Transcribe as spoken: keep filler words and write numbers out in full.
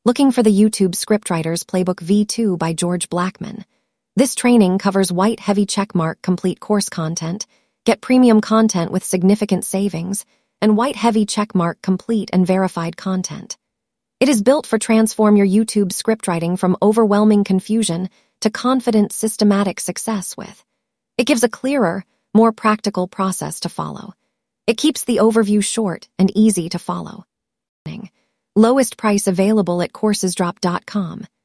Looking for the YouTube Scriptwriters Playbook V two by George Blackman. This training covers white heavy checkmark complete course content, get premium content with significant savings, and white heavy checkmark complete and verified content. It is built for transform your YouTube scriptwriting from overwhelming confusion to confident systematic success with. It gives a clearer, more practical process to follow. It keeps the overview short and easy to follow. Lowest price available at coursesdrop dot com.